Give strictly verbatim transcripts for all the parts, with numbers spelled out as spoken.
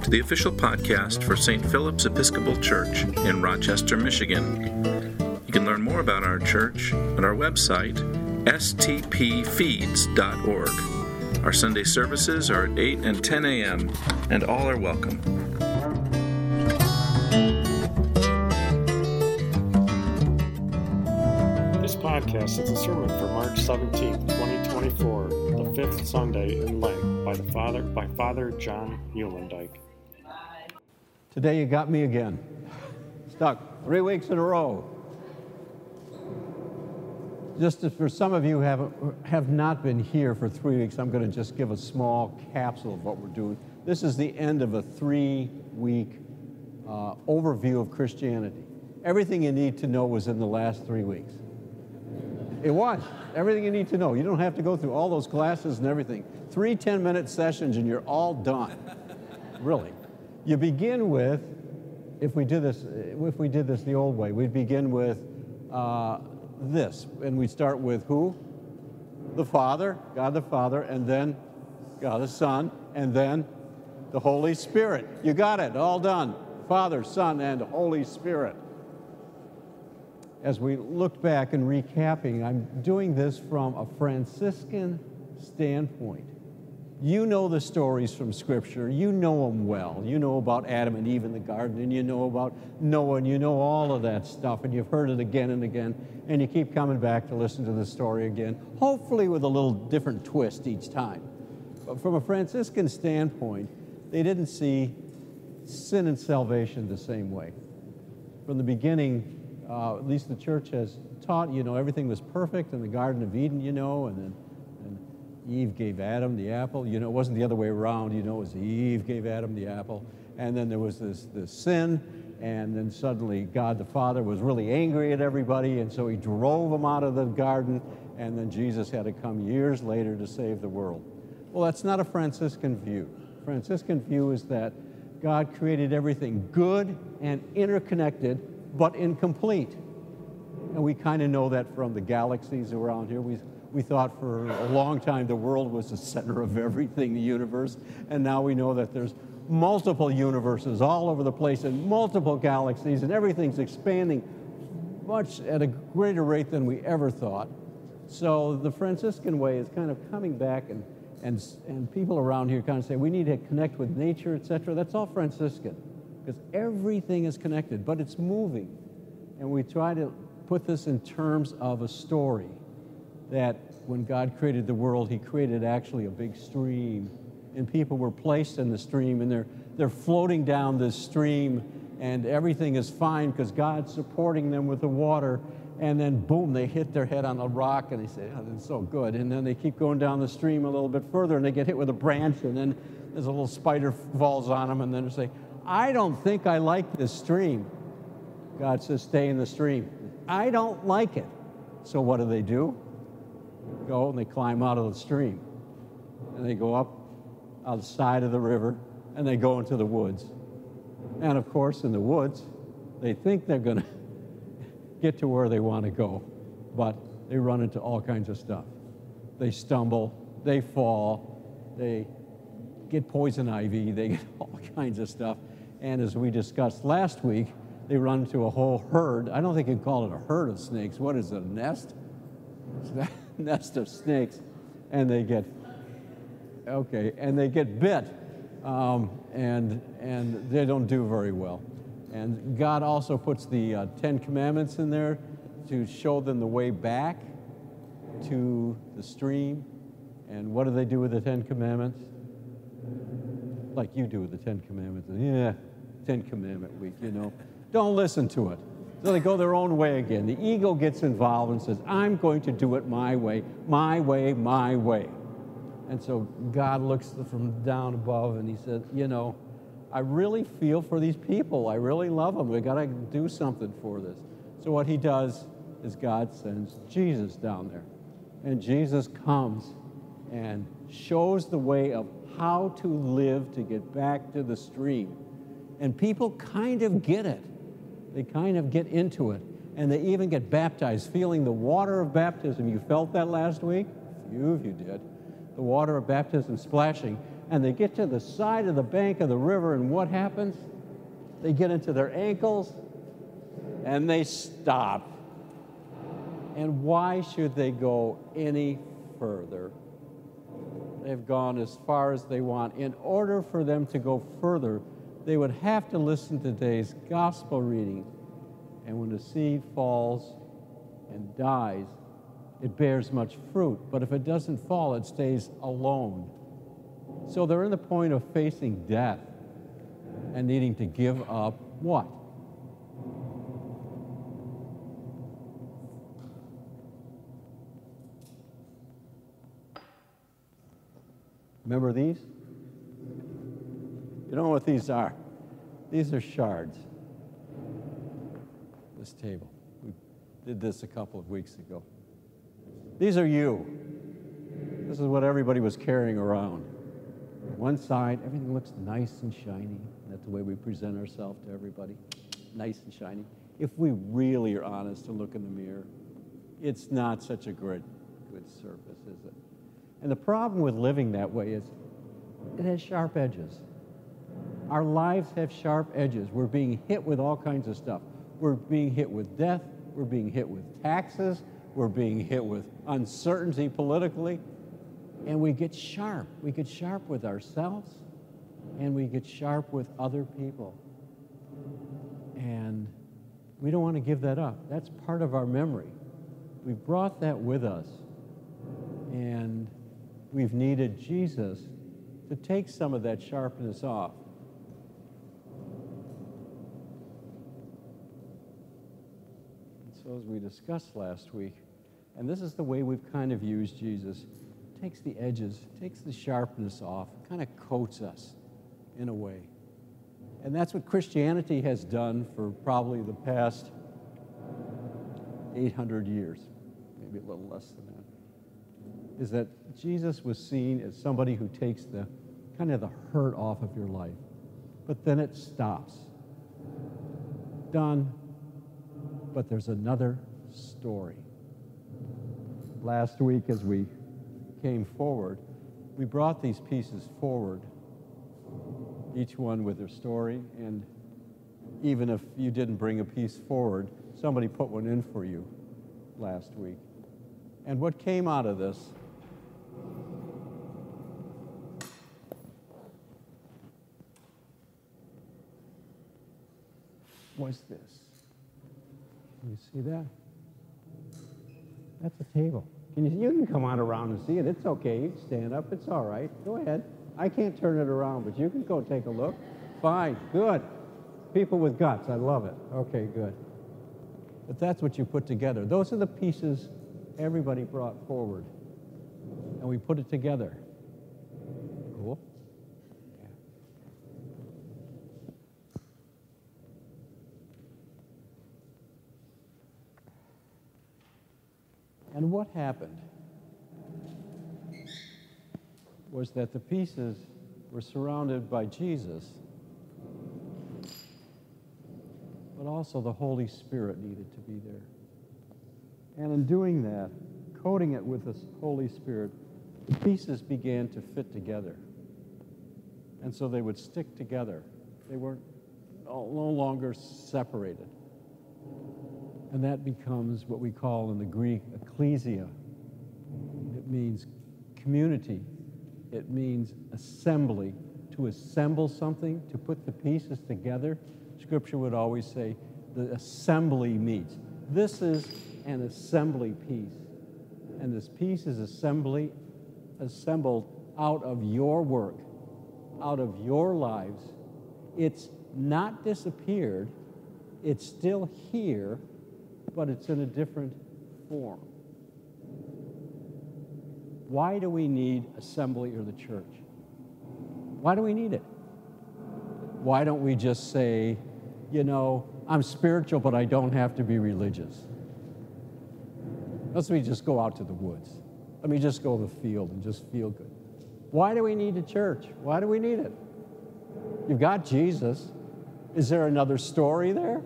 to the official podcast for Saint Philip's Episcopal Church in Rochester, Michigan. You can learn more about our church at our website, s t p feeds dot org. Our Sunday services are at eight and ten a.m., and all are welcome. This podcast is a sermon for March seventeenth, twenty twenty-four, the fifth Sunday in Lent, by the Father by Father John Muhlendyke. Today you got me again. Stuck three weeks in a row. Just as for some of you who have, have not been here for three weeks, I'm going to just give a small capsule of what we're doing. This is the end of a three-week uh, overview of Christianity. Everything you need to know was in the last three weeks. It was. Everything you need to know. You don't have to go through all those classes and everything. Three ten-minute sessions and you're all done. Really. You begin with, if we did this, if we did this the old way, we'd begin with uh, this, and we start with who? The Father, God the Father, and then God the Son, and then the Holy Spirit. You got it, all done. Father, Son, and Holy Spirit. As we look back and recapping, I'm doing this from a Franciscan standpoint. You know the stories from Scripture. You know them well. You know about Adam and Eve in the garden, and you know about Noah, and you know all of that stuff, and you've heard it again and again, and you keep coming back to listen to the story again, hopefully with a little different twist each time. But from a Franciscan standpoint, they didn't see sin and salvation the same way. From the beginning, uh, at least the church has taught, you know, everything was perfect in the Garden of Eden, you know, and then Eve gave Adam the apple. You know, it wasn't the other way around. You know, it was Eve gave Adam the apple. And then there was this, this sin, and then suddenly God the Father was really angry at everybody, and so he drove them out of the garden, and then Jesus had to come years later to save the world. Well, that's not a Franciscan view. Franciscan view is that God created everything good and interconnected, but incomplete. And we kind of know that from the galaxies around here. We We thought for a long time the world was the center of everything, the universe, and now we know that there's multiple universes all over the place and multiple galaxies, and everything's expanding much at a greater rate than we ever thought. So the Franciscan way is kind of coming back, and and, and people around here kind of say, we need to connect with nature, et cetera. That's all Franciscan, because everything is connected, but it's moving. And we try to put this in terms of a story, that when God created the world, he created actually a big stream, and people were placed in the stream, and they're they're floating down this stream, and everything is fine because God's supporting them with the water, and then boom, they hit their head on a rock, and they say, oh, that's so good, and then they keep going down the stream a little bit further, and they get hit with a branch, and then there's a little spider falls on them, and then they say, I don't think I like this stream. God says, stay in the stream. I don't like it. So what do they do? Go and they climb out of the stream, and they go up outside of the river, and they go into the woods. And of course, in the woods, they think they're going to get to where they want to go, but they run into all kinds of stuff. They stumble, they fall, they get poison ivy, they get all kinds of stuff. And as we discussed last week, they run into a whole herd. I don't think you'd call it a herd of snakes. What is it, a nest? nest of snakes, and they get okay, and they get bit, um, and and they don't do very well. And God also puts the uh, Ten Commandments in there to show them the way back to the stream. And what do they do with the Ten Commandments? Like you do with the Ten Commandments. Yeah, Ten Commandment week, you know. Don't listen to it. So they go their own way again. The ego gets involved and says, I'm going to do it my way, my way, my way. And so God looks from down above and he said, you know, I really feel for these people. I really love them. We've got to do something for this. So what he does is God sends Jesus down there. And Jesus comes and shows the way of how to live to get back to the stream. And people kind of get it. They kind of get into it, and they even get baptized, feeling the water of baptism. You felt that last week? A few of you did. The water of baptism splashing, And they get to the side of the bank of the river, and what happens? They get into their ankles, and they stop. And why should they go any further? They've gone as far as they want. In order for them to go further, they would have to listen to today's gospel reading. And when the seed falls and dies, it bears much fruit. But if it doesn't fall, it stays alone. So they're in the point of facing death and needing to give up what? Remember these? You know what these are? These are shards. This table. We did this a couple of weeks ago. These are you. This is what everybody was carrying around. One side, everything looks nice and shiny. That's the way we present ourselves to everybody. Nice and shiny. If we really are honest to look in the mirror, it's not such a good, good surface, is it? And the problem with living that way is it has sharp edges. Our lives have sharp edges. We're being hit with all kinds of stuff. We're being hit with death. We're being hit with taxes. We're being hit with uncertainty politically. And we get sharp. We get sharp with ourselves, and we get sharp with other people. And we don't want to give that up. That's part of our memory. We've brought that with us. And we've needed Jesus to take some of that sharpness off. And so as we discussed last week, and this is the way we've kind of used Jesus, takes the edges, takes the sharpness off, kind of coats us in a way. And that's what Christianity has done for probably the past eight hundred years, maybe a little less than that, is that Jesus was seen as somebody who takes the kind of the hurt off of your life. But then it stops. Done. But there's another story. Last week as we came forward, we brought these pieces forward, each one with their story, and even if you didn't bring a piece forward, somebody put one in for you last week. And what came out of this was this. Can you see that? That's a table. Can you, you can come on around and see it. It's okay. You can stand up. It's all right. Go ahead. I can't turn it around, but you can go take a look. Fine. Good. People with guts. I love it. Okay, good. But that's what you put together. Those are the pieces everybody brought forward. And we put it together. Cool? Yeah. And what happened was that the pieces were surrounded by Jesus, but also the Holy Spirit needed to be there. And in doing that, coating it with the Holy Spirit, the pieces began to fit together. And so they would stick together. They weren't no longer separated. And that becomes what we call in the Greek ecclesia. It means community. It means assembly. To assemble something, to put the pieces together. Scripture would always say the assembly meets. This is an assembly piece. And this piece is assembly, assembled out of your work, out of your lives. It's not disappeared. It's still here, but it's in a different form. Why do we need assembly or the church? Why do we need it? Why don't we just say, you know, I'm spiritual, but I don't have to be religious? Let me just go out to the woods. Let me just go to the field and just feel good. Why do we need a church? Why do we need it? You've got Jesus. Is there another story there?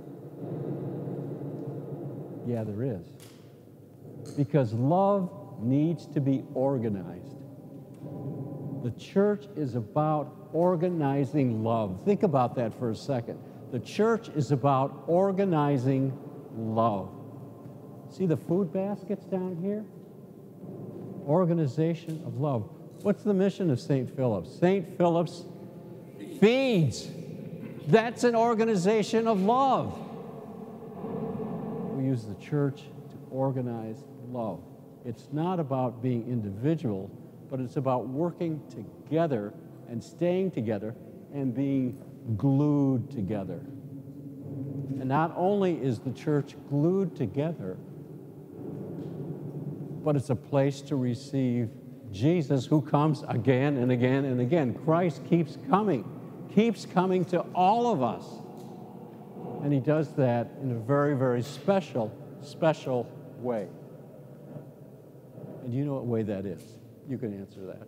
Yeah, there is. Because love needs to be organized. The church is about organizing love. Think about that for a second. The church is about organizing love. See the food baskets down here? Organization of love. What's the mission of Saint Philip's? Saint Philip's feeds. That's an organization of love. We use the church to organize love. It's not about being individual, but it's about working together and staying together and being glued together. And not only is the church glued together, but it's a place to receive Jesus, who comes again and again and again. Christ keeps coming, keeps coming to all of us. And he does that in a very, very special, special way. And you know what way that is? You can answer that.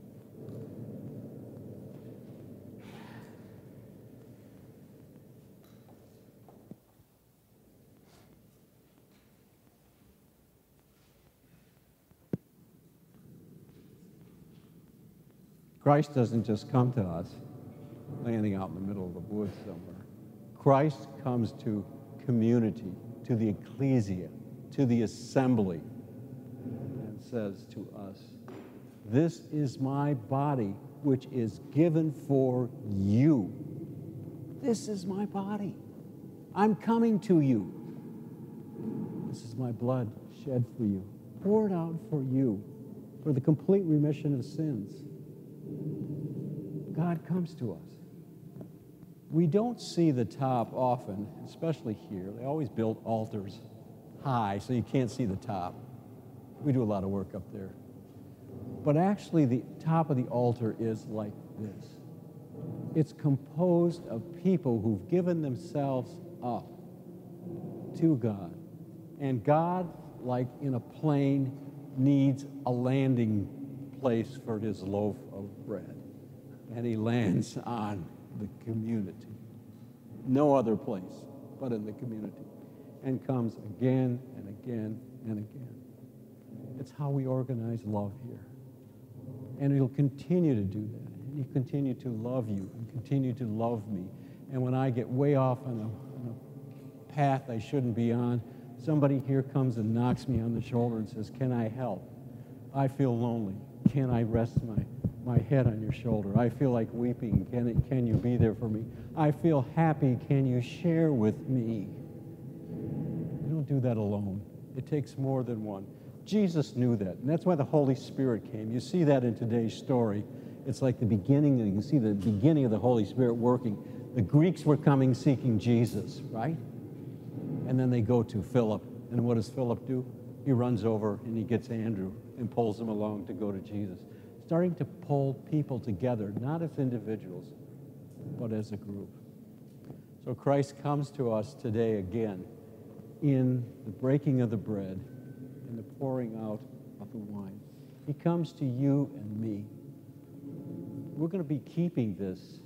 Christ doesn't just come to us landing out in the middle of the woods somewhere. Christ comes to community, to the ecclesia, to the assembly, and says to us, "This is my body, which is given for you. This is my body. I'm coming to you. This is my blood shed for you, poured out for you, for the complete remission of sins." God comes to us. We don't see the top often, especially here. They always build altars high so you can't see the top. We do a lot of work up there. But actually, the top of the altar is like this. It's composed of people who've given themselves up to God. And God, like in a plane, needs a landing place for his loaf of bread. And he lands on the community. No other place but in the community. And comes again and again and again. It's how we organize love here. And he'll continue to do that. And he'll continue to love you and continue to love me. And when I get way off on a, on a path I shouldn't be on, somebody here comes and knocks me on the shoulder and says, "Can I help? I feel lonely. Can I rest my my head on your shoulder? I feel like weeping. Can it, can you be there for me? I feel happy. Can you share with me?" You don't do that alone. It takes more than one. Jesus knew that, and that's why the Holy Spirit came. You see that in today's story. It's like the beginning, you can see the beginning of the Holy Spirit working. The Greeks were coming seeking Jesus, right? And then they go to Philip, and what does Philip do? He runs over and he gets Andrew and pulls him along to go to Jesus. Starting to pull people together, not as individuals, but as a group. So Christ comes to us today again in the breaking of the bread and the pouring out of the wine. He comes to you and me. We're going to be keeping this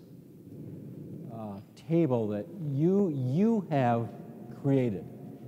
uh, table that you, you have created.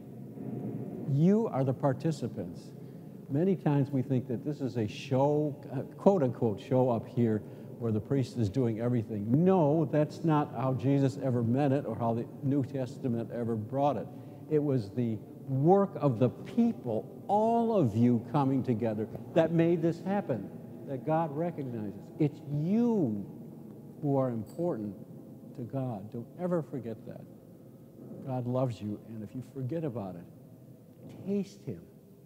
You are the participants. Many times we think that this is a show, uh, quote-unquote show up here where the priest is doing everything. No, that's not how Jesus ever meant it or how the New Testament ever brought it. It was the work of the people, all of you coming together, that made this happen, that God recognizes. It's you who are important to God. Don't ever forget that. God loves you, and if you forget about it, taste him.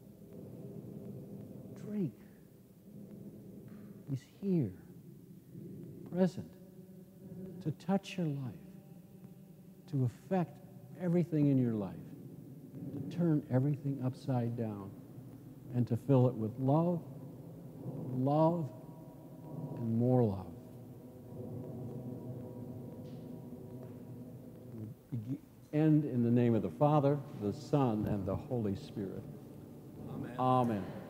Drink. He's here, present, to touch your life, to affect everything in your life, to turn everything upside down, and to fill it with love, love, and more love. We end in the name of the Father, the Son, and the Holy Spirit. Amen. Amen.